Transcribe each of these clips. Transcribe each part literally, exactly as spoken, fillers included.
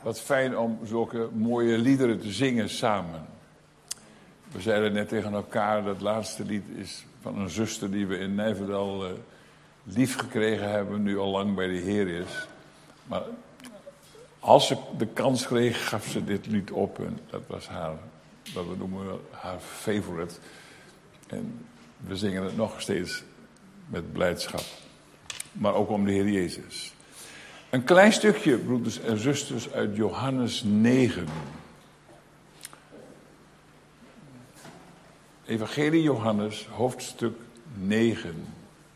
Wat fijn om zulke mooie liederen te zingen samen. We zeiden net tegen elkaar, dat laatste lied is van een zuster die we in Nijverdal uh, lief gekregen hebben, nu al lang bij de Heer is. Maar als ze de kans kreeg, gaf ze dit lied op en dat was haar, wat we noemen haar favorite. En we zingen het nog steeds met blijdschap. Maar ook om de Heer Jezus. Een klein stukje, broeders en zusters, uit Johannes negen. Evangelie Johannes, hoofdstuk negen.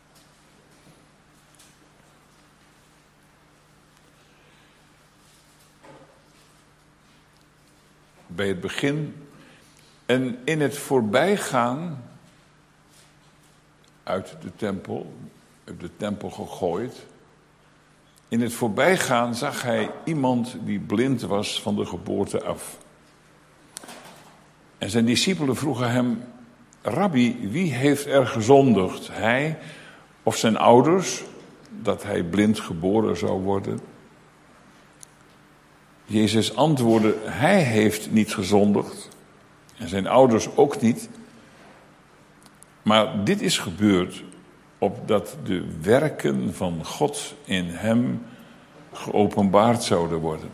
Bij het begin. En in het voorbijgaan uit de tempel, uit de tempel gegooid. In het voorbijgaan zag hij iemand die blind was van de geboorte af. En zijn discipelen vroegen hem: Rabbi, wie heeft er gezondigd? Hij of zijn ouders, dat hij blind geboren zou worden? Jezus antwoordde: hij heeft niet gezondigd. En zijn ouders ook niet. Maar dit is gebeurd opdat de werken van God in hem geopenbaard zouden worden.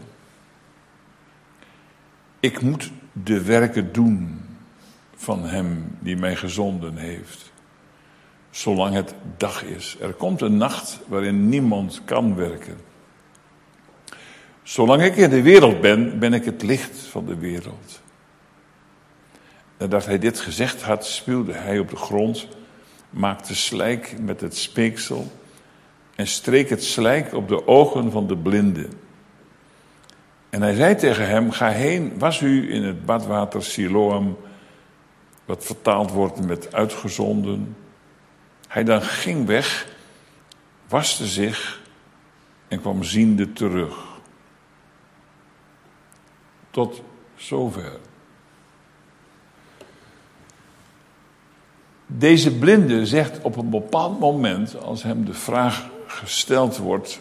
Ik moet de werken doen van hem die mij gezonden heeft, zolang het dag is. Er komt een nacht waarin niemand kan werken. Zolang ik in de wereld ben, ben ik het licht van de wereld. Nadat hij dit gezegd had, spuwde hij op de grond, maakte slijk met het speeksel en streek het slijk op de ogen van de blinde. En hij zei tegen hem: ga heen, was u in het badwater Siloam, wat vertaald wordt met uitgezonden. Hij dan ging weg, waste zich en kwam ziende terug. Tot zover. Deze blinde zegt op een bepaald moment, als hem de vraag gesteld wordt: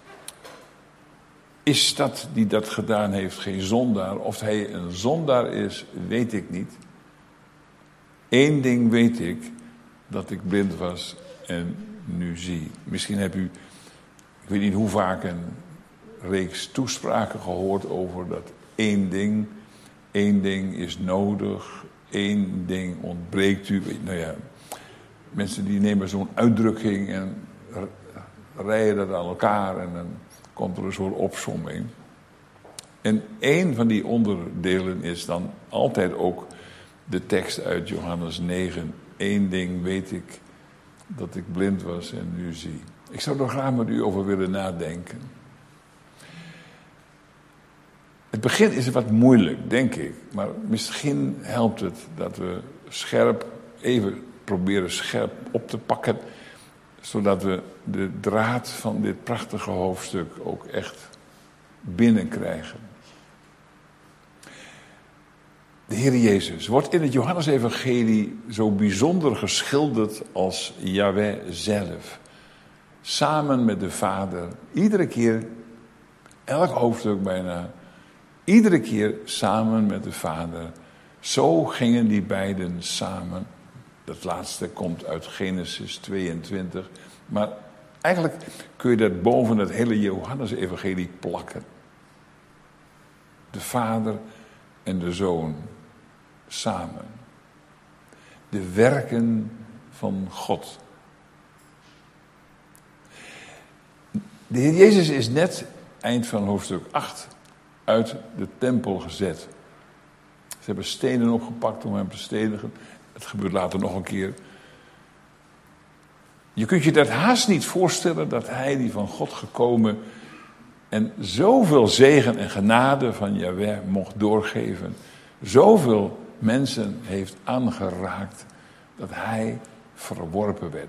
is dat die dat gedaan heeft geen zondaar? Of hij een zondaar is, weet ik niet. Eén ding weet ik, dat ik blind was en nu zie. Misschien heb u, ik weet niet hoe vaak, een reeks toespraken gehoord over dat één ding. Één ding is nodig. Één ding ontbreekt u. Nou ja, mensen die nemen zo'n uitdrukking en rijden dat aan elkaar en dan komt er een soort opsomming. En één van die onderdelen is dan altijd ook de tekst uit Johannes negen. Eén ding weet ik, dat ik blind was en nu zie. Ik zou er graag met u over willen nadenken. Het begin is wat moeilijk, denk ik. Maar misschien helpt het dat we scherp, even proberen scherp op te pakken, zodat we de draad van dit prachtige hoofdstuk ook echt binnenkrijgen. De Heer Jezus wordt in het Johannesevangelie zo bijzonder geschilderd als Yahweh zelf. Samen met de Vader. Iedere keer, elk hoofdstuk bijna, iedere keer samen met de Vader. Zo gingen die beiden samen. Dat laatste komt uit Genesis tweeëntwintig. Maar eigenlijk kun je dat boven het hele Johannesevangelie plakken. De Vader en de Zoon samen. De werken van God. De Heer Jezus is net, eind van hoofdstuk acht, uit de tempel gezet. Ze hebben stenen opgepakt om hem te stenigen. Het gebeurt later nog een keer. Je kunt je dat haast niet voorstellen, dat hij die van God gekomen en zoveel zegen en genade van Yahweh mocht doorgeven. Zoveel mensen heeft aangeraakt dat hij verworpen werd.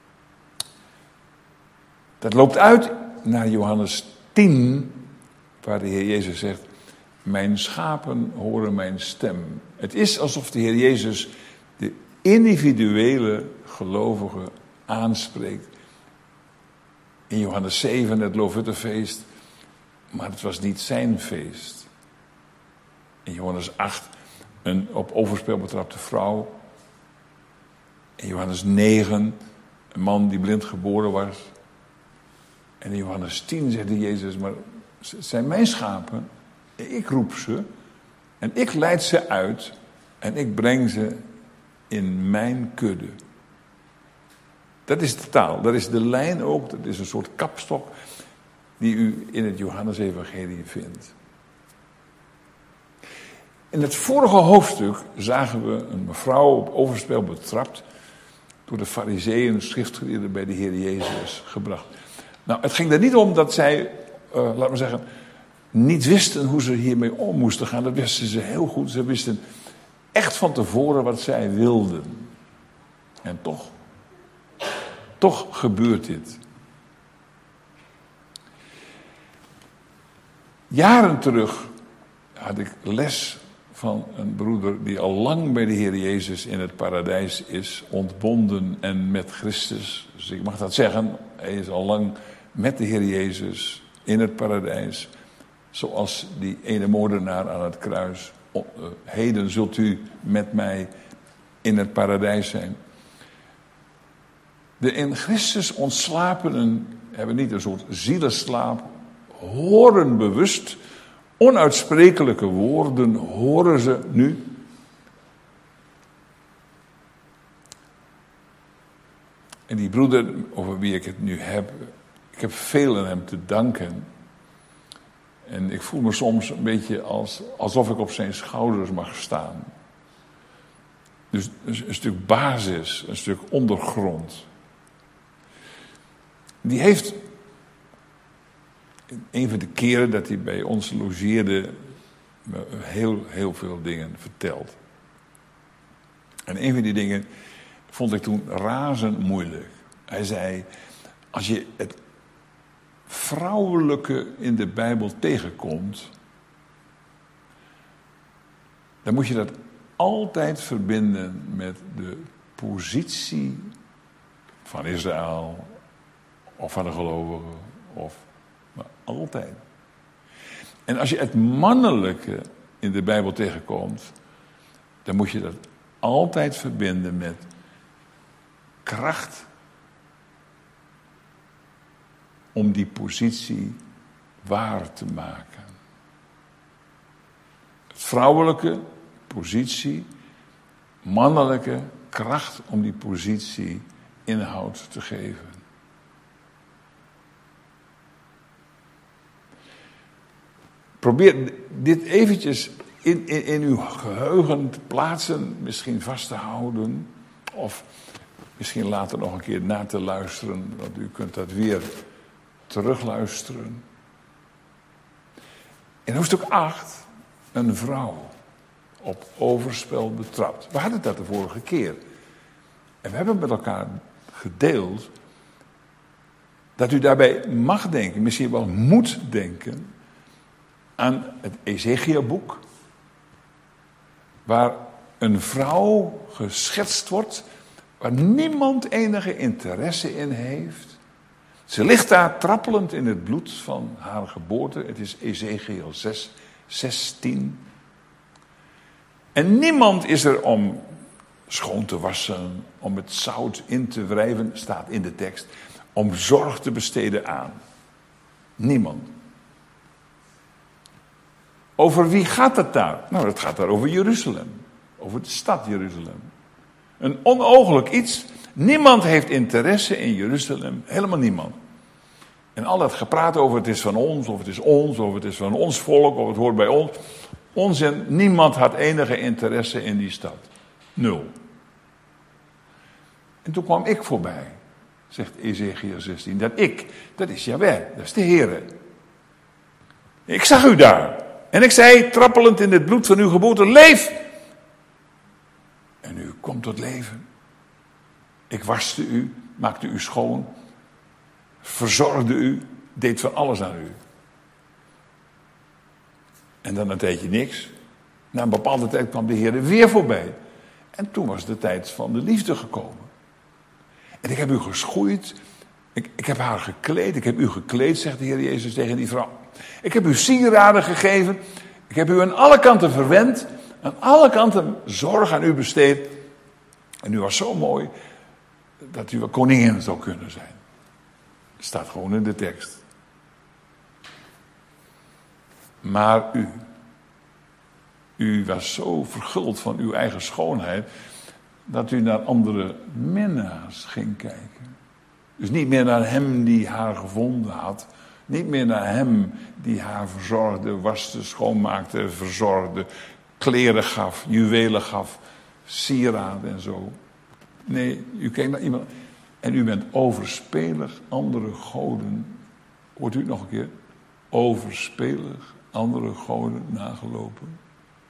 Dat loopt uit naar Johannes tien, waar de Heer Jezus zegt: mijn schapen horen mijn stem. Het is alsof de Heer Jezus de individuele gelovige aanspreekt. In Johannes zeven, het Loofhuttenfeest, Maar het was niet zijn feest. In Johannes acht, een op overspel betrapte vrouw. In Johannes negen, een man die blind geboren was. En in Johannes tien zegt Jezus, maar het zijn mijn schapen. Ik roep ze. En ik leid ze uit. En ik breng ze in mijn kudde. Dat is de taal. Dat is de lijn ook. Dat is een soort kapstok die u in het Johannesevangelie vindt. In het vorige hoofdstuk zagen we een mevrouw op overspel betrapt door de farizeeën en schriftgeleerden bij de Heer Jezus gebracht. Nou, het ging er niet om dat zij, uh, laten we zeggen, niet wisten hoe ze hiermee om moesten gaan. Dat wisten ze heel goed. Ze wisten echt van tevoren wat zij wilden. En toch, toch gebeurt dit. Jaren terug had ik les van een broeder die al lang bij de Heer Jezus in het paradijs is, ontbonden en met Christus. Dus ik mag dat zeggen, hij is al lang met de Heer Jezus in het paradijs. Zoals die ene moordenaar aan het kruis. Heden zult u met mij in het paradijs zijn. De in Christus ontslapenen hebben niet een soort zieleslaap, horen bewust, onuitsprekelijke woorden horen ze nu. En die broeder over wie ik het nu heb, ik heb veel aan hem te danken. En ik voel me soms een beetje als, alsof ik op zijn schouders mag staan. Dus een stuk basis, een stuk ondergrond. Die heeft een van de keren dat hij bij ons logeerde me heel, heel veel dingen verteld. En een van die dingen vond ik toen razend moeilijk. Hij zei, als je het vrouwelijke in de Bijbel tegenkomt, dan moet je dat altijd verbinden met de positie van Israël of van de gelovigen, of maar altijd. En als je het mannelijke in de Bijbel tegenkomt, dan moet je dat altijd verbinden met kracht om die positie waar te maken. Vrouwelijke positie, mannelijke kracht om die positie inhoud te geven. Probeer dit eventjes in, in, in uw geheugen te plaatsen, misschien vast te houden, of misschien later nog een keer na te luisteren, want u kunt dat weer terugluisteren. In hoofdstuk acht, een vrouw op overspel betrapt. We hadden dat de vorige keer. En we hebben met elkaar gedeeld dat u daarbij mag denken, misschien wel moet denken, aan het Ezechiëlboek, waar een vrouw geschetst wordt, waar niemand enige interesse in heeft. Ze ligt daar trappelend in het bloed van haar geboorte. Het is Ezechiël zes, zestien. En niemand is er om schoon te wassen, om het zout in te wrijven, staat in de tekst, om zorg te besteden aan. Niemand. Over wie gaat het daar? Nou, het gaat daar over Jeruzalem. Over de stad Jeruzalem. Een onooglijk iets. Niemand heeft interesse in Jeruzalem. Helemaal niemand. En al dat gepraat over het is van ons, of het is ons, of het is van ons volk, of het hoort bij ons. Onzin. Niemand had enige interesse in die stad. Nul. En toen kwam ik voorbij, zegt Ezechiël zestien. Dat ik, dat is Jahweh, dat is de Heere. Ik zag u daar. En ik zei, trappelend in het bloed van uw geboorte, leef! En u komt tot leven. Ik waste u, maakte u schoon, verzorgde u, deed van alles aan u. En dan een tijdje niks. Na een bepaalde tijd kwam de Heer weer voorbij. En toen was de tijd van de liefde gekomen. En ik heb u geschoeid, ik Ik, ik heb haar gekleed, ik heb u gekleed, zegt de Heer Jezus tegen die vrouw. Ik heb u sieraden gegeven, ik heb u aan alle kanten verwend, aan alle kanten zorg aan u besteed. En u was zo mooi dat u een koningin zou kunnen zijn. Het staat gewoon in de tekst. Maar u, u was zo verguld van uw eigen schoonheid, dat u naar andere minnaars ging kijken. Dus niet meer naar hem die haar gevonden had. Niet meer naar hem die haar verzorgde, waste, schoonmaakte, verzorgde, kleren gaf, juwelen gaf, sieraden en zo. Nee, u kijkt naar iemand en u bent overspelig andere goden. Hoort u het nog een keer? Overspelig andere goden nagelopen.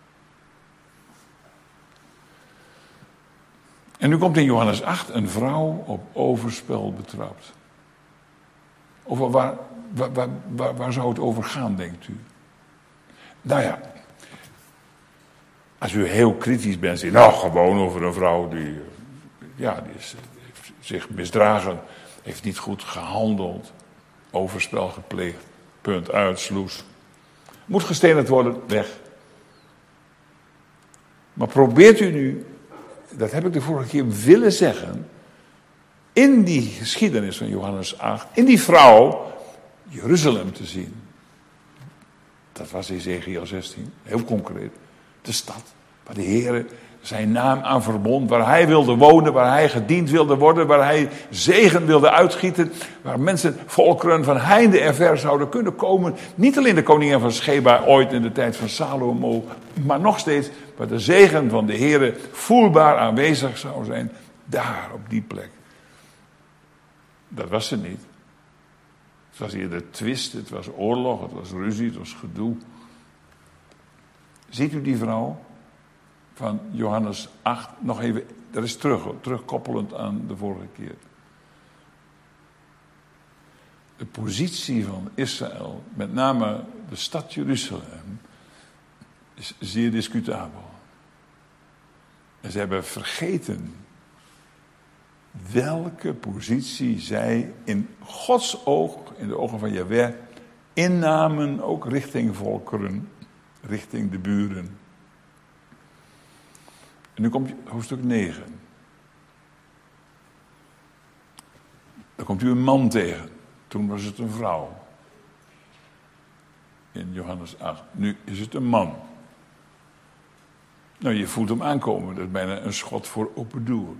En nu komt in Johannes acht een vrouw op overspel betrapt. Over waar, waar, waar, waar, waar zou het over gaan, denkt u? Nou ja, als u heel kritisch bent, zegt nou gewoon over een vrouw die, ja, die is, heeft zich misdragen, heeft niet goed gehandeld, overspel gepleegd, punt uit, sloes. Moet gestenigd worden, weg. Maar probeert u nu, dat heb ik de vorige keer willen zeggen, in die geschiedenis van Johannes acht, in die vrouw Jeruzalem te zien. Dat was Ezekiel zestien, heel concreet. De stad waar de Heer zijn naam aan verbond, waar hij wilde wonen, waar hij gediend wilde worden, waar hij zegen wilde uitgieten, waar mensen, volkeren van heinde en ver zouden kunnen komen. Niet alleen de koningin van Sheba ooit in de tijd van Salomo, maar nog steeds waar de zegen van de Heer voelbaar aanwezig zou zijn, daar op die plek. Dat was ze niet. Het was eerder twist, het was oorlog, het was ruzie, het was gedoe. Ziet u die vrouw van Johannes acht, nog even, dat is terug, terugkoppelend aan de vorige keer. De positie van Israël, met name de stad Jeruzalem, is zeer discutabel. En ze hebben vergeten welke positie zij in Gods oog, in de ogen van Jahweh, innamen, ook richting volkeren, richting de buren. En nu komt hoofdstuk negen. Dan komt u een man tegen. Toen was het een vrouw. In Johannes acht. Nu is het een man. Nou, je voelt hem aankomen. Dat is bijna een schot voor open doel.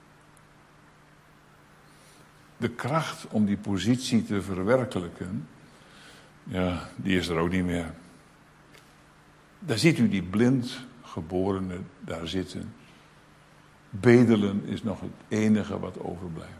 De kracht om die positie te verwerkelijken, ja, die is er ook niet meer. Daar ziet u die blind geborene daar zitten. Bedelen is nog het enige wat overblijft.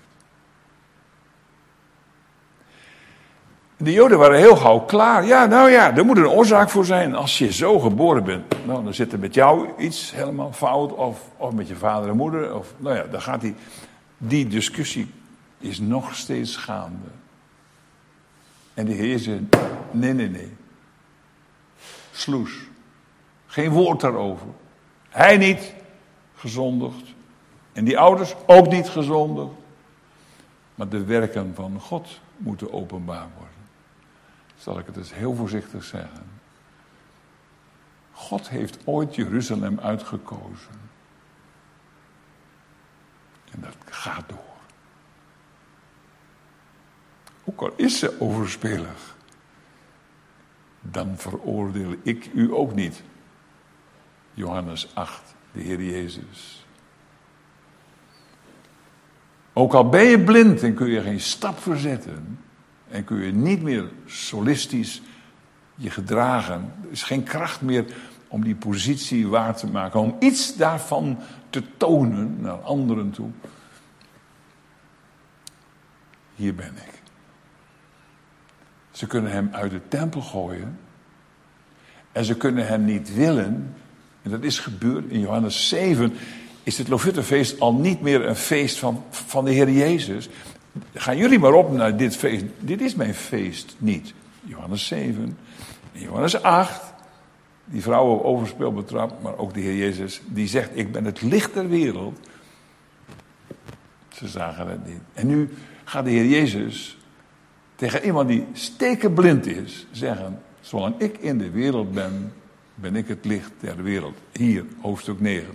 De Joden waren heel gauw klaar. Ja, nou ja, er moet een oorzaak voor zijn. Als je zo geboren bent, nou, dan zit er met jou iets helemaal fout. Of, of met je vader en moeder. Of, nou ja, dan gaat die, die discussie is nog steeds gaande. En de Heer zegt, nee, nee, nee. Sloes. Geen woord daarover. Hij niet gezondigd. En die ouders ook niet gezondigd. Maar de werken van God moeten openbaar worden. Zal ik het dus heel voorzichtig zeggen. God heeft ooit Jeruzalem uitgekozen. En dat gaat door. Ook al is ze overspelig, dan veroordeel ik u ook niet. Johannes acht, de Heer Jezus. Ook al ben je blind en kun je geen stap verzetten en kun je niet meer solistisch je gedragen, er is geen kracht meer om die positie waar te maken, om iets daarvan te tonen naar anderen toe. Hier ben ik. Ze kunnen hem uit de tempel gooien en ze kunnen hem niet willen. En dat is gebeurd in Johannes zeven. Is het Lofuttefeest al niet meer een feest van, van de Heer Jezus? Gaan jullie maar op naar dit feest. Dit is mijn feest niet. Johannes zeven. En Johannes acht. Die vrouw op overspel betrapt. Maar ook de Heer Jezus. Die zegt, ik ben het licht der wereld. Ze zagen het niet. En nu gaat de Heer Jezus tegen iemand die stekenblind is zeggen: zolang ik in de wereld ben, ben ik het licht der wereld. Hier, hoofdstuk negen.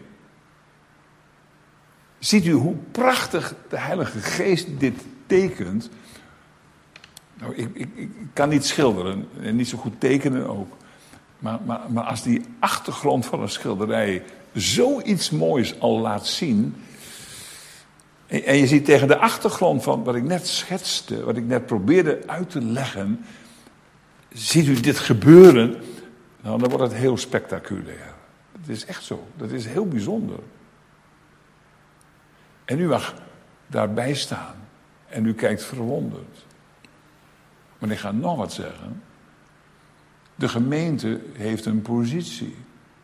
Ziet u hoe prachtig de Heilige Geest dit tekent? Nou, ik, ik, ik kan niet schilderen en niet zo goed tekenen ook. Maar, maar, maar als die achtergrond van een schilderij zoiets moois al laat zien. En, en je ziet tegen de achtergrond van wat ik net schetste, wat ik net probeerde uit te leggen. Ziet u dit gebeuren? Nou, dan wordt het heel spectaculair. Het is echt zo. Dat is heel bijzonder. En u mag daarbij staan. En u kijkt verwonderd. Maar ik ga nog wat zeggen. De gemeente heeft een positie.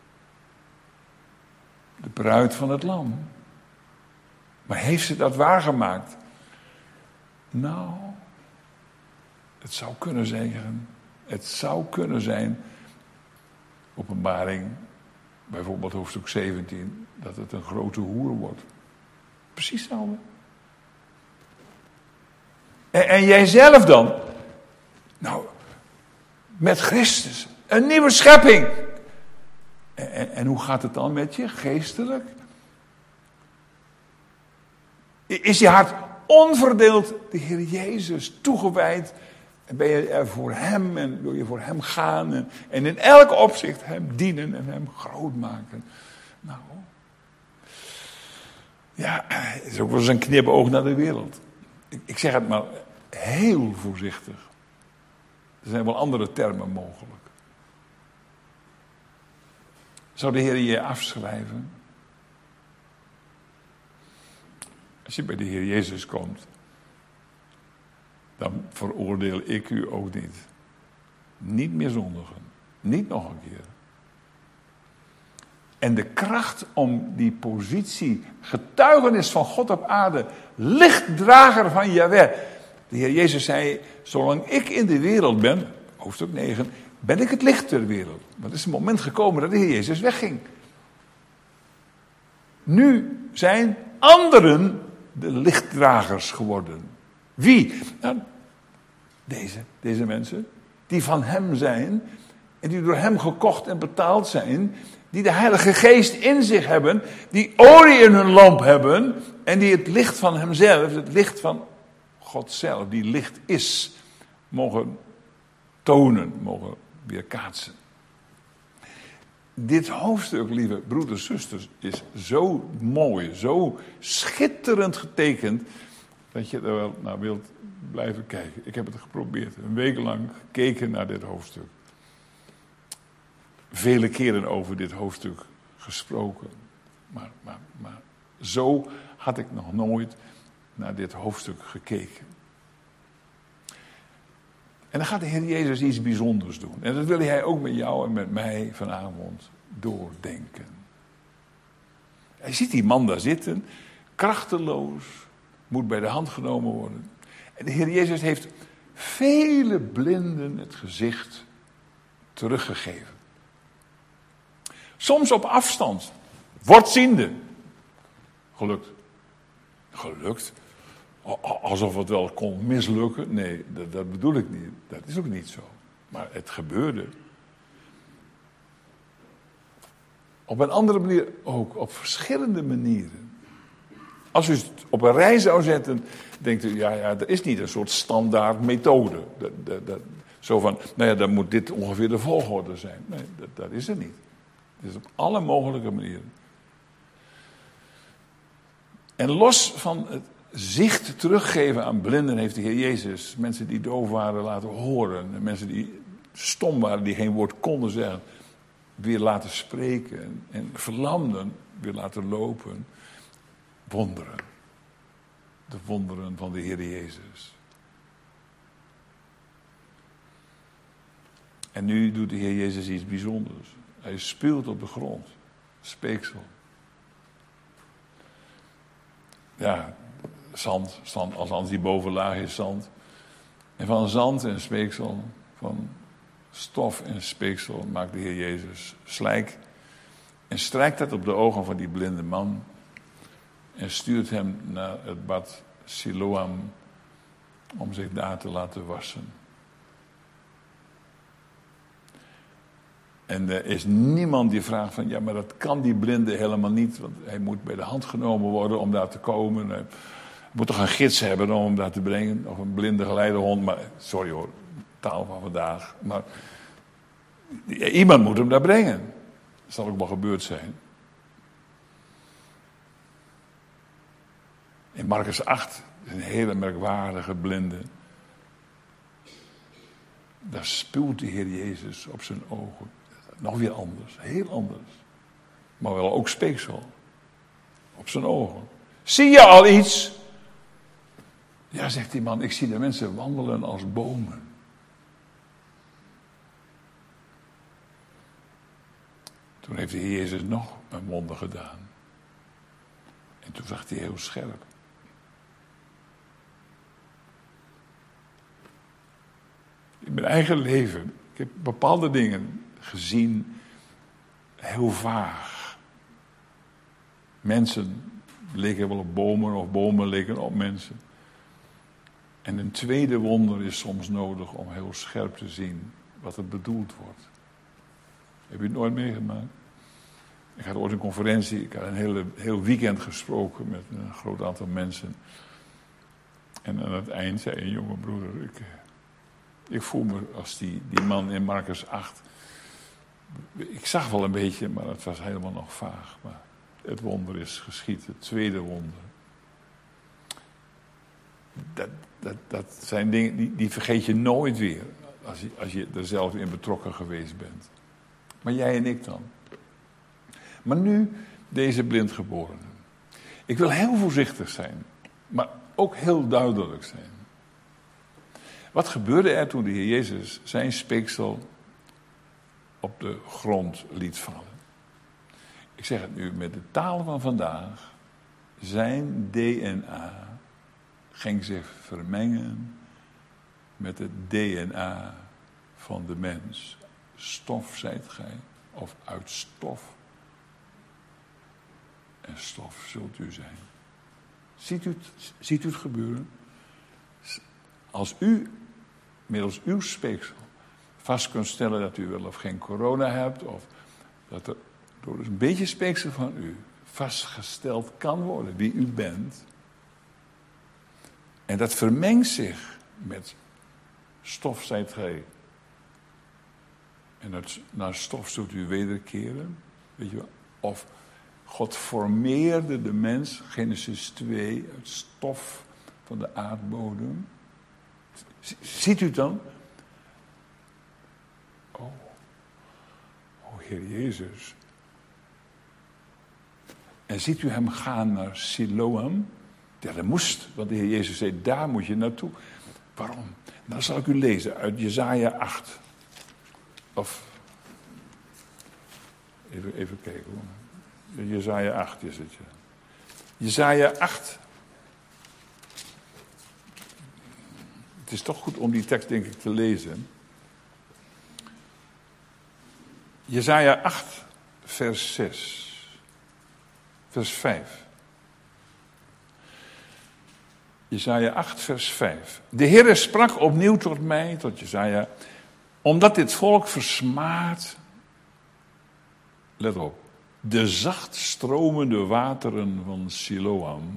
De bruid van het lam. Maar heeft ze dat waargemaakt? Nou, het zou kunnen zijn. Het zou kunnen zijn. Openbaring, bijvoorbeeld hoofdstuk zeventien, dat het een grote hoer wordt. Precies hetzelfde. En, en jijzelf dan? Nou, met Christus. Een nieuwe schepping. En, en, en hoe gaat het dan met je, geestelijk? Is je hart onverdeeld de Heer Jezus toegewijd? En ben je er voor Hem en wil je voor Hem gaan? En, en in elk opzicht Hem dienen en Hem groot maken? Nou, ja, het is ook wel eens een knipoog naar de wereld. Ik, ik zeg het maar heel voorzichtig. Er zijn wel andere termen mogelijk. Zou de Heer je afschrijven? Als je bij de Heer Jezus komt, dan veroordeel ik u ook niet. Niet meer zondigen. Niet nog een keer. En de kracht om die positie, getuigenis van God op aarde, lichtdrager van Jahweh. De Heer Jezus zei, zolang ik in de wereld ben, hoofdstuk negen, ben ik het licht ter wereld. Maar er is een moment gekomen dat de Heer Jezus wegging. Nu zijn anderen de lichtdragers geworden. Wie? Nou, deze, deze mensen, die van Hem zijn en die door Hem gekocht en betaald zijn, die de Heilige Geest in zich hebben, die olie in hun lamp hebben en die het licht van Hemzelf, het licht van God zelf, die licht is, mogen tonen, mogen weerkaatsen. Dit hoofdstuk, lieve broeders en zusters, is zo mooi, zo schitterend getekend, dat je er wel naar wilt blijven kijken. Ik heb het geprobeerd, een week lang gekeken naar dit hoofdstuk. Vele keren over dit hoofdstuk gesproken. Maar, maar, maar zo had ik nog nooit naar dit hoofdstuk gekeken. En dan gaat de Heer Jezus iets bijzonders doen. En dat wil Hij ook met jou en met mij vanavond doordenken. Hij ziet die man daar zitten, krachteloos, moet bij de hand genomen worden. En de Heer Jezus heeft vele blinden het gezicht teruggegeven. Soms op afstand. Word ziende. Gelukt. Gelukt. Alsof het wel kon mislukken. Nee, dat, dat bedoel ik niet. Dat is ook niet zo. Maar het gebeurde. Op een andere manier ook. Op verschillende manieren. Als u het op een rij zou zetten, denkt u, ja, ja, er is niet een soort standaard methode. Dat, dat, dat, zo van, nou ja, dan moet dit ongeveer de volgorde zijn. Nee, dat, dat is er niet. Het is op alle mogelijke manieren. En los van het zicht teruggeven aan blinden heeft de Heer Jezus mensen die doof waren laten horen. En mensen die stom waren, die geen woord konden zeggen, weer laten spreken. En, en verlamden weer laten lopen. Wonderen. De wonderen van de Heer Jezus. En nu doet de Heer Jezus iets bijzonders. Hij spuwt op de grond. Speeksel. Ja, zand, zand, althans die bovenlaag is zand. En van zand en speeksel, van stof en speeksel maakt de Heer Jezus slijk. En strijkt dat op de ogen van die blinde man. En stuurt hem naar het bad Siloam. om zich daar te laten wassen. En er is niemand die vraagt van, ja, maar dat kan die blinde helemaal niet, want hij moet bij de hand genomen worden om daar te komen. Hij moet toch een gids hebben om hem daar te brengen, of een blinde geleidehond, maar, sorry hoor, taal van vandaag, maar iemand moet hem daar brengen. Dat zal ook wel gebeurd zijn. In Markus acht is een hele merkwaardige blinde. Daar spuwt de Heer Jezus op zijn ogen. Nog weer anders, heel anders. Maar wel ook speeksel. Op zijn ogen. Zie je al iets? Ja, zegt die man, ik zie de mensen wandelen als bomen. Toen heeft de Heer Jezus nog een wonder gedaan. En toen zag hij heel scherp. In mijn eigen leven, ik heb bepaalde dingen gezien, heel vaag. Mensen leken wel op bomen of bomen leken op mensen. En een tweede wonder is soms nodig om heel scherp te zien wat er bedoeld wordt. Heb je het nooit meegemaakt? Ik had ooit een conferentie, ik had een hele, heel weekend gesproken met een groot aantal mensen. En aan het eind zei een jonge broeder, ik, ik voel me als die, die man in Markus acht. Ik zag wel een beetje, maar het was helemaal nog vaag. Maar het wonder is geschied, het tweede wonder. Dat, dat, dat zijn dingen, die, die vergeet je nooit weer, als je, als je er zelf in betrokken geweest bent. Maar jij en ik dan. Maar nu deze blindgeborene. Ik wil heel voorzichtig zijn, maar ook heel duidelijk zijn. Wat gebeurde er toen de Heer Jezus zijn speeksel op de grond liet vallen? Ik zeg het nu met de taal van vandaag. Zijn D N A ging zich vermengen met het D N A van de mens. Stof zijt gij, of uit stof. En stof zult u zijn. Ziet u het, ziet u het gebeuren? Als u, middels uw speeksel, vast kunt stellen dat u wel of geen corona hebt, of dat er door een beetje speeksel van u vastgesteld kan worden wie u bent. En dat vermengt zich met stof zijt gij. En dat, naar stof zult u wederkeren. Weet je wel? Of God formeerde de mens, Genesis twee, uit stof van de aardbodem. Ziet u het dan? Oh, oh Heer Jezus. En ziet u hem gaan naar Siloam? Ja, dat moest, want de Heer Jezus zei, daar moet je naartoe. Waarom? Nou, dan zal ik u lezen uit Jesaja acht. Of, even, even kijken hoor. Jesaja acht is het. Ja. Jesaja acht. Het is toch goed om die tekst denk ik te lezen. Jesaja acht, vers zes. Vers vijf. Jesaja acht, vers vijf. De Heere sprak opnieuw tot mij, tot Jesaja, omdat dit volk versmaat, let op, de zacht stromende wateren van Siloam.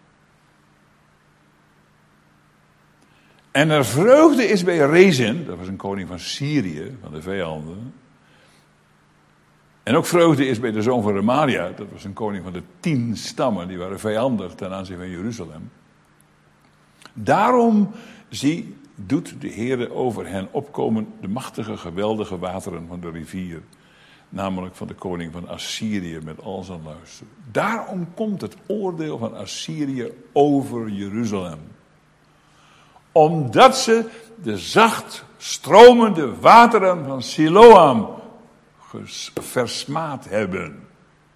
En er vreugde is bij Rezin, dat was een koning van Syrië, van de vijanden. En ook vreugde is bij de zoon van Remalia, dat was een koning van de tien stammen, die waren vijandig ten aanzien van Jeruzalem. Daarom, zie, doet de Heere over hen opkomen de machtige, geweldige wateren van de rivier. Namelijk van de koning van Assyrië met al zijn luister. Daarom komt het oordeel van Assyrië over Jeruzalem. Omdat ze de zacht stromende wateren van Siloam versmaad hebben.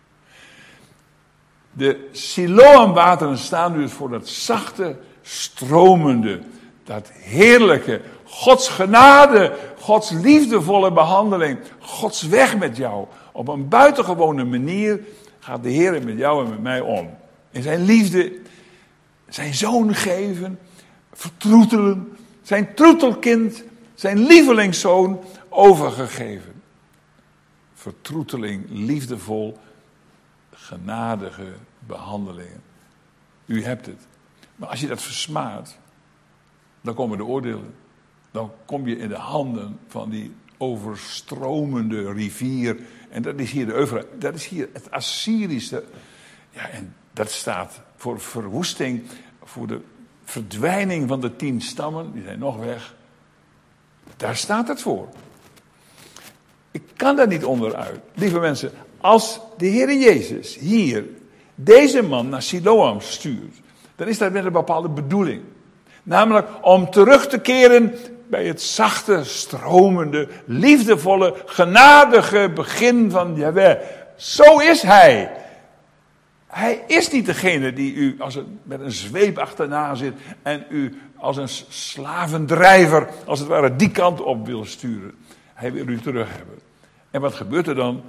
De Siloam-wateren staan dus voor dat zachte, stromende, dat heerlijke, Gods genade, Gods liefdevolle behandeling, Gods weg met jou. Op een buitengewone manier gaat de Heer met jou en met mij om. In zijn liefde, zijn zoon geven, vertroetelen, zijn troetelkind, zijn lievelingszoon overgegeven. Vertroeteling, liefdevol, genadige behandelingen. U hebt het. Maar als je dat versmaat, dan komen de oordelen. Dan kom je in de handen van die overstromende rivier. En dat is hier de Eufraat. Dat is hier het Assyrische. Ja, en dat staat voor verwoesting, voor de verdwijning van de tien stammen. Die zijn nog weg. Daar staat het voor. Ik kan daar niet onderuit. Lieve mensen, als de Heer Jezus hier deze man naar Siloam stuurt, dan is dat met een bepaalde bedoeling. Namelijk om terug te keren bij het zachte, stromende, liefdevolle, genadige begin van Jahweh. Zo is hij. Hij is niet degene die u als een, met een zweep achterna zit en u als een slavendrijver, als het ware, die kant op wil sturen. Hij wil u terug hebben. En wat gebeurt er dan?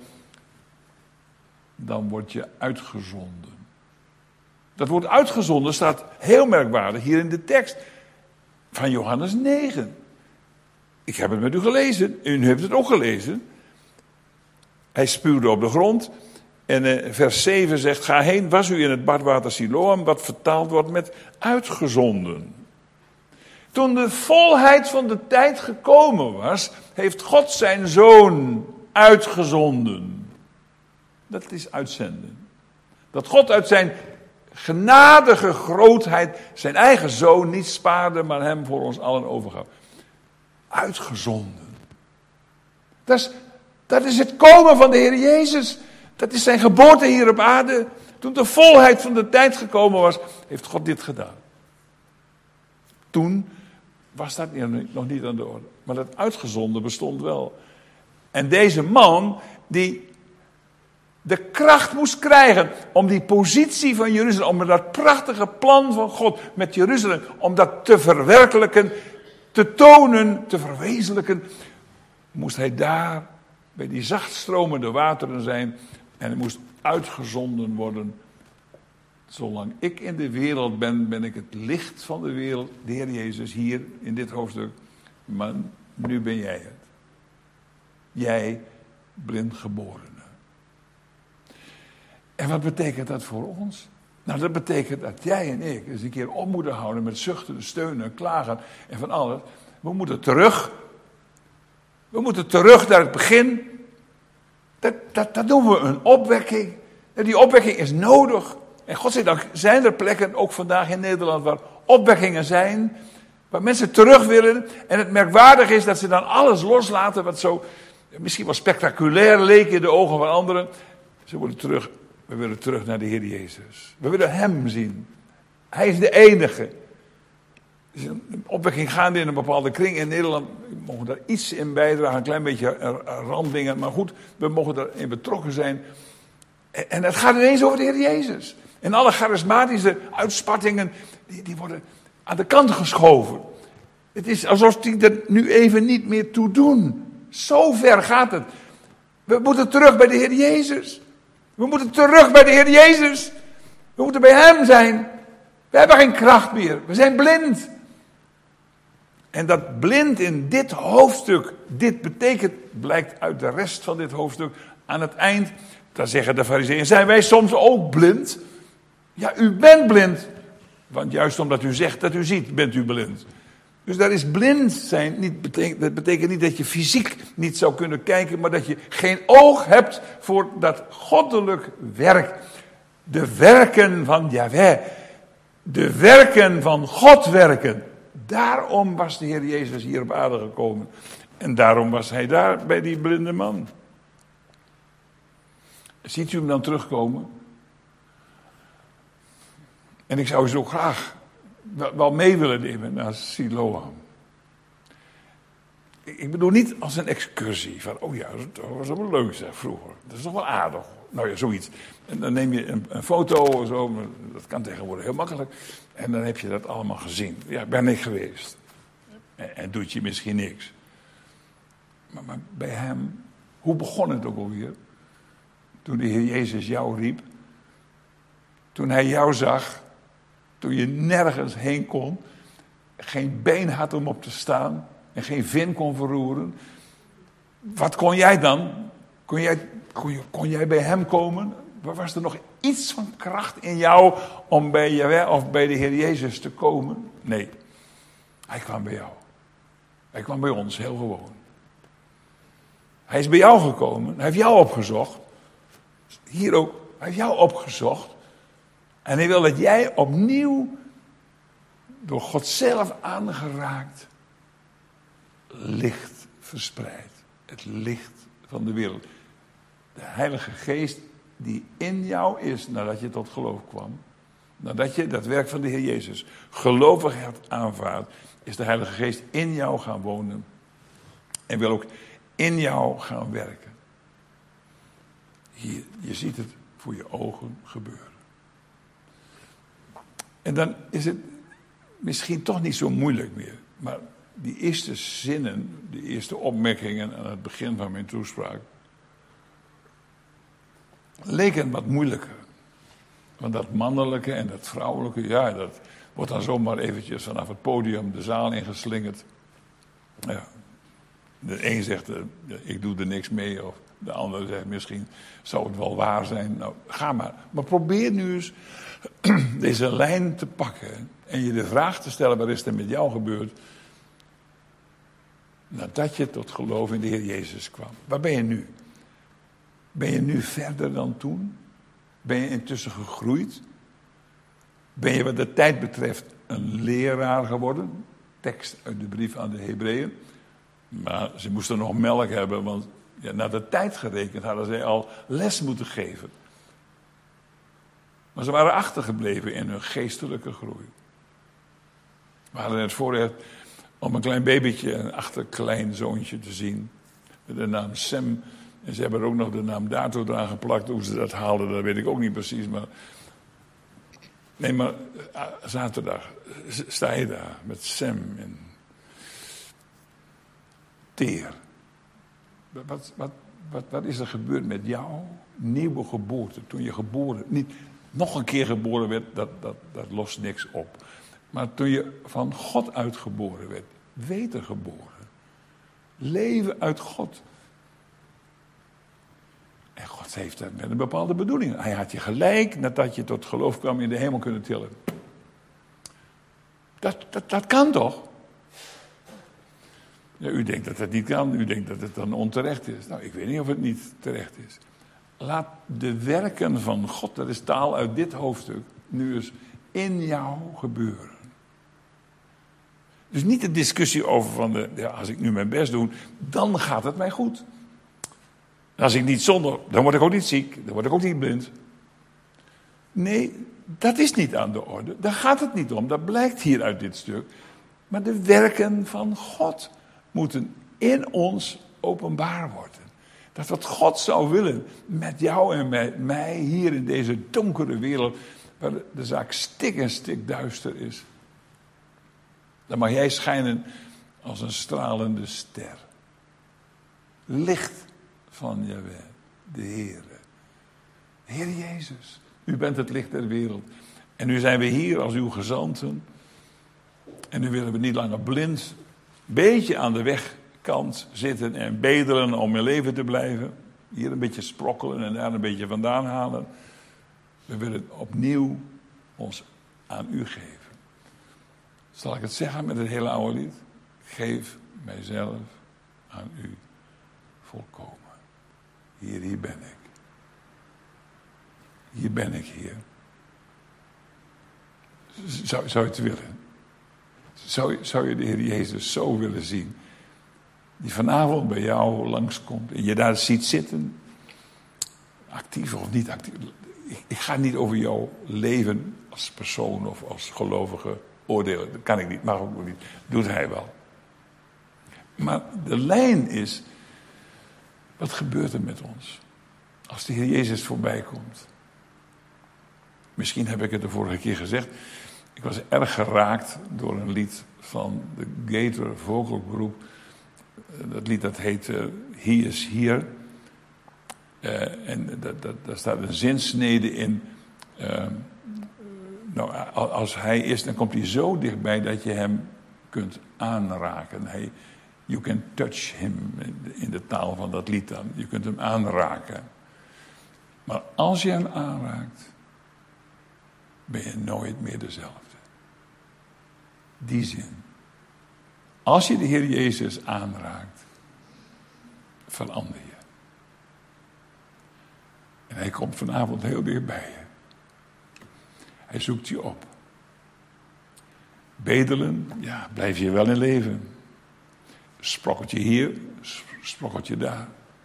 Dan word je uitgezonden. Dat woord uitgezonden staat heel merkwaardig hier in de tekst van Johannes negen. Ik heb het met u gelezen, u heeft het ook gelezen. Hij spuwde op de grond en uh, vers zeven zegt, ga heen, was u in het badwater Siloam, wat vertaald wordt met uitgezonden. Toen de volheid van de tijd gekomen was, heeft God zijn zoon uitgezonden. Dat is uitzenden. Dat God uit zijn genadige grootheid zijn eigen zoon niet spaarde, maar hem voor ons allen overgaf. Uitgezonden. Dat is, dat is het komen van de Heer Jezus. Dat is zijn geboorte hier op aarde. Toen de volheid van de tijd gekomen was, heeft God dit gedaan. Toen was dat nog niet aan de orde. Maar dat uitgezonden bestond wel. En deze man, die de kracht moest krijgen om die positie van Jeruzalem, om dat prachtige plan van God met Jeruzalem, om dat te verwerkelijken, te tonen, te verwezenlijken, moest hij daar bij die zachtstromende wateren zijn en hij moest uitgezonden worden. Zolang ik in de wereld ben, ben ik het licht van de wereld, de Heer Jezus, hier in dit hoofdstuk. Maar nu ben jij het. Jij, blindgeborene. En wat betekent dat voor ons? Nou, dat betekent dat jij en ik eens een keer op moeten houden met zuchten, steunen, klagen en van alles. We moeten terug. We moeten terug naar het begin. Dat, dat, dat noemen we een opwekking. En die opwekking is nodig. En godzijdank zijn er plekken, ook vandaag in Nederland, waar opwekkingen zijn. Waar mensen terug willen. En het merkwaardige is dat ze dan alles loslaten wat zo misschien wel spectaculair leek in de ogen van anderen. Ze worden terug. We willen terug naar de Heer Jezus. We willen hem zien. Hij is de enige. Er is een opwekking gaande in een bepaalde kring in Nederland. We mogen daar iets in bijdragen, een klein beetje randdingen. Maar goed, we mogen daarin betrokken zijn. En het gaat ineens over de Heer Jezus. En alle charismatische uitspattingen, die, die worden aan de kant geschoven. Het is alsof die er nu even niet meer toe doen. Zo ver gaat het. We moeten terug bij de Heer Jezus. We moeten terug bij de Heer Jezus. We moeten bij hem zijn. We hebben geen kracht meer. We zijn blind. En dat blind in dit hoofdstuk, dit betekent, blijkt uit de rest van dit hoofdstuk, aan het eind, dan zeggen de Farizeeën, zijn wij soms ook blind? Ja, u bent blind. Want juist omdat u zegt dat u ziet, bent u blind. Dus daar is blind zijn, niet betekent, dat betekent niet dat je fysiek niet zou kunnen kijken, maar dat je geen oog hebt voor dat goddelijk werk. De werken van Jahweh. De werken van God werken. Daarom was de Heer Jezus hier op aarde gekomen. En daarom was hij daar bij die blinde man. Ziet u hem dan terugkomen? En ik zou zo graag wel mee willen nemen naar Siloam. Ik bedoel niet als een excursie. Van, oh ja, dat was wel leuk zeg, vroeger. Dat is toch wel aardig. Nou ja, zoiets. En dan neem je een, een foto of zo. Dat kan tegenwoordig heel makkelijk. En dan heb je dat allemaal gezien. Ja, ben ik geweest. En, en doet je misschien niks. Maar, maar bij hem, hoe begon het ook alweer? Toen de Heer Jezus jou riep. Toen hij jou zag. Toen je nergens heen kon. geen been had om op te staan en geen vin kon verroeren. Wat kon jij dan? Kon jij, kon, je, kon jij bij hem komen? Was er nog iets van kracht in jou om bij Jahweh of bij de Heer Jezus te komen? Nee, hij kwam bij jou. Hij kwam bij ons, heel gewoon. Hij is bij jou gekomen, hij heeft jou opgezocht. Hier ook, hij heeft jou opgezocht. En hij wil dat jij opnieuw, door God zelf aangeraakt, licht verspreidt. Het licht van de wereld. De Heilige Geest die in jou is nadat je tot geloof kwam. Nadat je dat werk van de Heer Jezus gelovig hebt aanvaard, is de Heilige Geest in jou gaan wonen. En wil ook in jou gaan werken. Hier, je ziet het voor je ogen gebeuren. En dan is het misschien toch niet zo moeilijk meer. Maar die eerste zinnen, die eerste opmerkingen aan het begin van mijn toespraak, leken wat moeilijker. Want dat mannelijke en dat vrouwelijke, ja, dat wordt dan zomaar eventjes vanaf het podium de zaal ingeslingerd. Ja. De een zegt, uh, ik doe er niks mee. Of de ander zegt, misschien zou het wel waar zijn. Nou, ga maar. Maar probeer nu eens deze lijn te pakken. En je de vraag te stellen, wat is er met jou gebeurd? Nadat je tot geloof in de Heer Jezus kwam. Waar ben je nu? Ben je nu verder dan toen? Ben je intussen gegroeid? Ben je wat de tijd betreft een leraar geworden? Tekst uit de brief aan de Hebreeën. Maar ze moesten nog melk hebben, want ja, naar de tijd gerekend hadden zij al les moeten geven. Maar ze waren achtergebleven in hun geestelijke groei. We hadden het voorrecht om een klein babytje, een achterkleinzoontje te zien. Met de naam Sam. En ze hebben er ook nog de naam Dato eraan geplakt. Hoe ze dat haalden, dat weet ik ook niet precies. Maar nee, maar zaterdag sta je daar met Sam en Teer. Wat, wat, wat, wat is er gebeurd met jou? Nieuwe geboorte, toen je geboren, niet nog een keer geboren werd, dat, dat, dat lost niks op. Maar toen je van God uitgeboren werd, wedergeboren. Leven uit God. En God heeft dat met een bepaalde bedoeling. Hij had je gelijk, nadat je tot geloof kwam, in de hemel kunnen tillen. Dat, dat, dat kan toch? Ja, u denkt dat het niet kan, u denkt dat het dan onterecht is. Nou, ik weet niet of het niet terecht is. Laat de werken van God, dat is taal uit dit hoofdstuk, nu eens in jou gebeuren. Dus niet de discussie over van, de, ja, als ik nu mijn best doe, dan gaat het mij goed. Als ik niet zondig, dan word ik ook niet ziek, dan word ik ook niet blind. Nee, dat is niet aan de orde. Daar gaat het niet om, dat blijkt hier uit dit stuk. Maar de werken van God moeten in ons openbaar worden. Dat wat God zou willen met jou en met mij hier in deze donkere wereld, waar de zaak stik en stik duister is. Dan mag jij schijnen als een stralende ster. Licht van Jahweh, de Heere. Heer Jezus, u bent het licht der wereld. En nu zijn we hier als uw gezanten. En nu willen we niet langer blind, een beetje aan de wegkant zitten en bedelen om in leven te blijven. Hier een beetje sprokkelen en daar een beetje vandaan halen. We willen opnieuw ons aan u geven. Zal ik het zeggen met het hele oude lied? Geef mijzelf aan u volkomen. Hier, hier ben ik. Hier ben ik, Heer. Zou, zou je het willen? Zou, zou je de Heer Jezus zo willen zien? Die vanavond bij jou langskomt en je daar ziet zitten. Actief of niet actief. Ik, ik ga niet over jouw leven als persoon of als gelovige oordelen. Dat kan ik niet, mag ook niet. Doet hij wel. Maar de lijn is, wat gebeurt er met ons? Als de Heer Jezus voorbij komt. Misschien heb ik het de vorige keer gezegd. Ik was erg geraakt door een lied van de Gator Vocal Group. Dat lied dat heet uh, He is Here. Uh, en dat, dat, daar staat een zinsnede in. Uh, nou, als hij is, dan komt hij zo dichtbij dat je hem kunt aanraken. Hij, you can touch him, in de taal van dat lied dan. Je kunt hem aanraken. Maar als je hem aanraakt, ben je nooit meer dezelfde. Die zin. Als je de Heer Jezus aanraakt, verander je. En hij komt vanavond heel dichtbij je. Hij zoekt je op. Bedelen, ja, blijf je wel in leven. Sprokkeltje hier, sprokkeltje daar.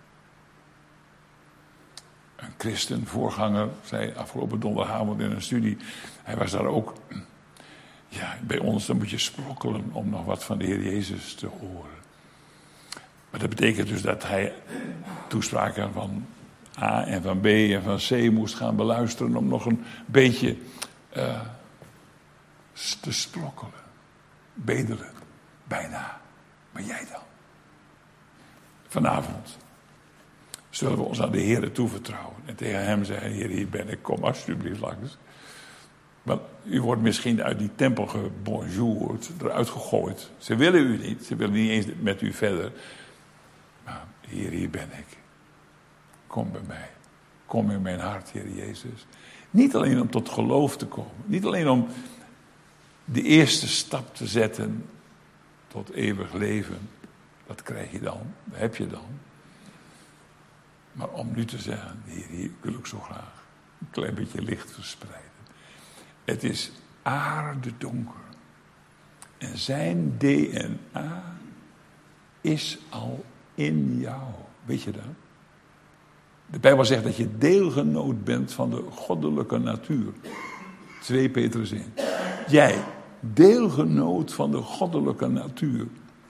Een christen, voorganger, zei afgelopen donderdagavond in een studie. Hij was daar ook. Ja, bij ons dan moet je sprokkelen om nog wat van de Heer Jezus te horen. Maar dat betekent dus dat hij toespraken van A en van B en van C moest gaan beluisteren om nog een beetje uh, te sprokkelen. Bedelen. Bijna. Maar jij dan? Vanavond zullen we ons aan de Heer toevertrouwen. En tegen hem zeggen, Heer, hier ben ik, kom alsjeblieft langs. Want u wordt misschien uit die tempel gebonjourd, eruit gegooid. Ze willen u niet, ze willen niet eens met u verder. Maar Heer, hier ben ik. Kom bij mij. Kom in mijn hart, Heer Jezus. Niet alleen om tot geloof te komen. Niet alleen om de eerste stap te zetten tot eeuwig leven. Dat krijg je dan, dat heb je dan. Maar om nu te zeggen, Heer, hier wil ik zo graag een klein beetje licht verspreiden. Het is aardedonker. En zijn D N A is al in jou. Weet je dat? De Bijbel zegt dat je deelgenoot bent van de goddelijke natuur. twee Petrus één. Jij, deelgenoot van de goddelijke natuur.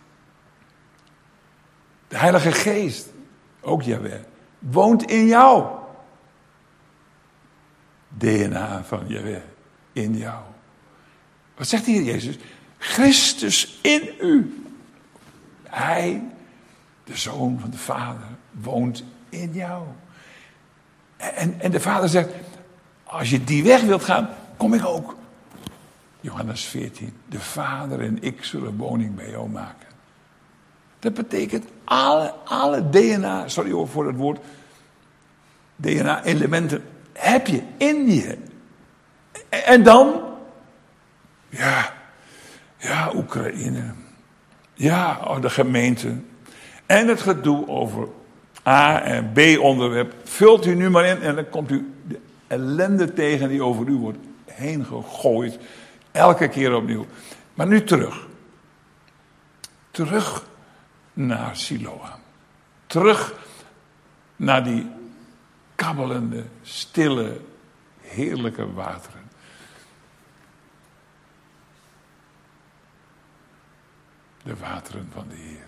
De Heilige Geest, ook Jahweh, woont in jou. D N A van Jahweh, in jou. Wat zegt de Heer Jezus? Christus in u. Hij, de Zoon van de Vader, woont in jou. En, en de Vader zegt, als je die weg wilt gaan, kom ik ook. Johannes veertien. De Vader en ik zullen woning bij jou maken. Dat betekent alle, alle D N A, sorry voor het woord, D N A-elementen heb je in je. En dan, ja, ja, Oekraïne. Ja, oh, de gemeente. En het gedoe over A en B onderwerp. Vult u nu maar in en dan komt u de ellende tegen die over u wordt heen gegooid. Elke keer opnieuw. Maar nu terug. Terug naar Siloam. Terug naar die kabbelende, stille, heerlijke wateren. De wateren van de Heer.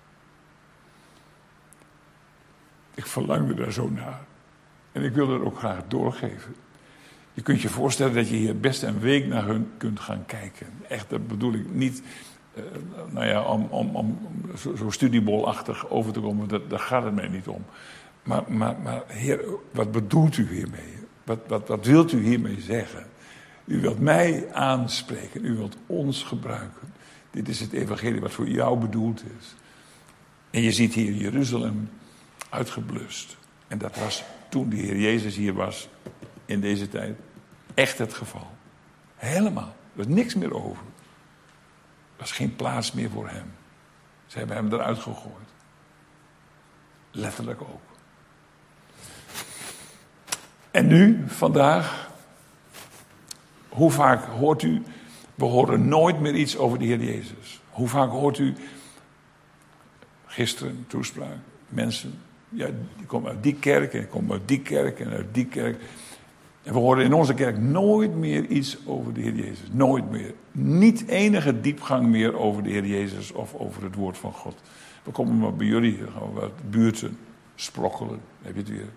Ik verlangde daar zo naar. En ik wil dat ook graag doorgeven. Je kunt je voorstellen dat je hier best een week naar hun kunt gaan kijken. Echt, dat bedoel ik niet, uh, nou ja, om, om, om zo, zo studiebolachtig over te komen. Dat, daar gaat het mij niet om. Maar, maar, maar Heer, wat bedoelt u hiermee? Wat, wat, wat wilt u hiermee zeggen? U wilt mij aanspreken. U wilt ons gebruiken. Dit is het evangelie wat voor jou bedoeld is. En je ziet hier Jeruzalem uitgeblust. En dat was toen de Heer Jezus hier was, in deze tijd, echt het geval. Helemaal. Er was niks meer over. Er was geen plaats meer voor hem. Ze hebben hem eruit gegooid. Letterlijk ook. En nu, vandaag, hoe vaak hoort u, we horen nooit meer iets over de Heer Jezus. Hoe vaak hoort u, gisteren, toespraak, mensen, ja, die komen uit die kerk en die komen uit die kerk en uit die kerk. En we horen in onze kerk nooit meer iets over de Heer Jezus. Nooit meer. Niet enige diepgang meer over de Heer Jezus of over het woord van God. We komen maar bij jullie, dan gaan we wat buurten sprokkelen. Dan heb je het weer.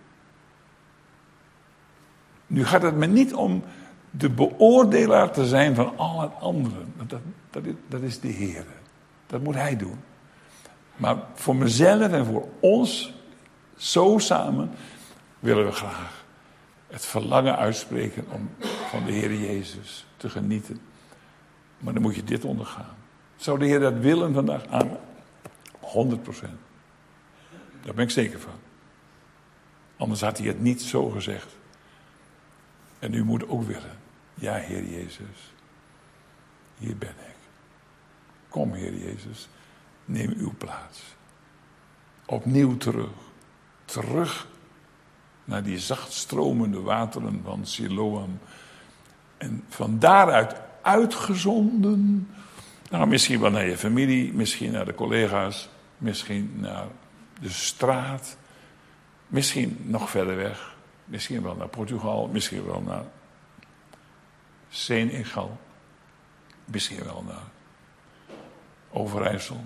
Nu gaat het me niet om de beoordelaar te zijn van al het anderen. Dat, dat, is, dat is de Heer. Dat moet Hij doen. Maar voor mezelf en voor ons, zo samen, willen we graag het verlangen uitspreken om van de Heer Jezus te genieten. Maar dan moet je dit ondergaan. Zou de Heer dat willen vandaag? Amen. honderd procent. Daar ben ik zeker van. Anders had hij het niet zo gezegd. En u moet ook willen. Ja, Heer Jezus. Hier ben ik. Kom, Heer Jezus. Neem uw plaats. Opnieuw terug. Terug naar die zacht stromende wateren van Siloam. En van daaruit uitgezonden. Nou, misschien wel naar je familie. Misschien naar de collega's. Misschien naar de straat. Misschien nog verder weg. Misschien wel naar Portugal. Misschien wel naar Senegal. Misschien wel naar Overijssel.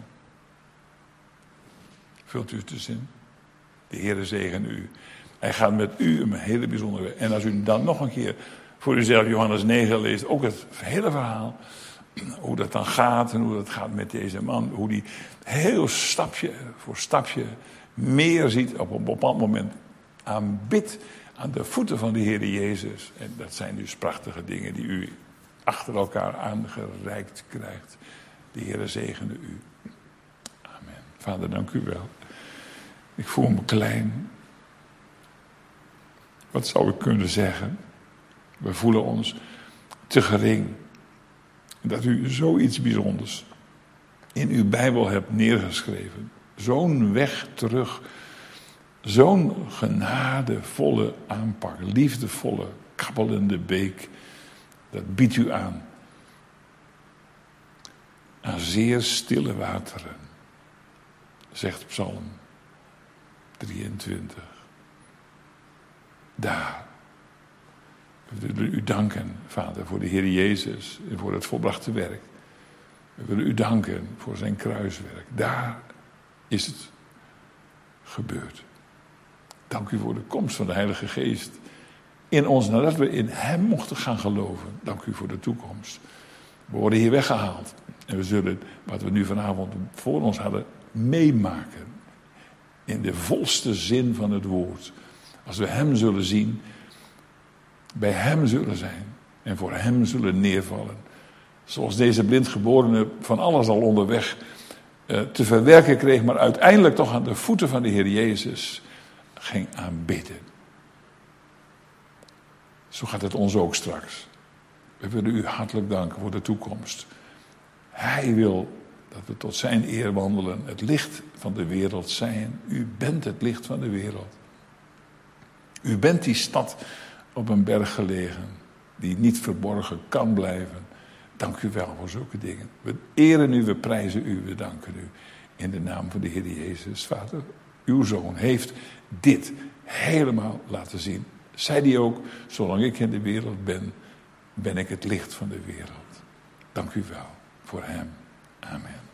Vult u het te zin? De Heere zegen u. Hij gaat met u een hele bijzondere weg. En als u dan nog een keer voor uzelf Johannes negen leest, ook het hele verhaal, hoe dat dan gaat en hoe dat gaat met deze man, hoe die heel stapje voor stapje meer ziet, op een bepaald moment aanbidt aan de voeten van de Heer Jezus. En dat zijn dus prachtige dingen die u achter elkaar aangereikt krijgt. De Heere zegene u. Amen. Vader, dank u wel. Ik voel me klein. Wat zou ik kunnen zeggen? We voelen ons te gering. Dat u zoiets bijzonders in uw Bijbel hebt neergeschreven. Zo'n weg terug. Zo'n genadevolle aanpak. Liefdevolle, kabbelende beek. Dat biedt u aan. Aan zeer stille wateren. Zegt Psalm drieëntwintig. Daar. We willen u danken, Vader, voor de Heer Jezus en voor het volbrachte werk. We willen u danken voor zijn kruiswerk. Daar is het gebeurd. Dank u voor de komst van de Heilige Geest in ons, nadat we in hem mochten gaan geloven. Dank u voor de toekomst. We worden hier weggehaald. En we zullen, wat we nu vanavond voor ons hadden, meemaken. In de volste zin van het woord. Als we hem zullen zien, bij hem zullen zijn en voor hem zullen neervallen. Zoals deze blindgeborene van alles al onderweg uh, te verwerken kreeg, maar uiteindelijk toch aan de voeten van de Heer Jezus ging aanbidden. Zo gaat het ons ook straks. We willen u hartelijk danken voor de toekomst. Hij wil dat we tot zijn eer wandelen, het licht van de wereld zijn. U bent het licht van de wereld. U bent die stad op een berg gelegen, die niet verborgen kan blijven. Dank u wel voor zulke dingen. We eren u, we prijzen u, we danken u. In de naam van de Heer Jezus, Vader. Uw Zoon heeft dit helemaal laten zien. Zei die ook, zolang ik in de wereld ben, ben ik het licht van de wereld. Dank u wel voor hem. Amen.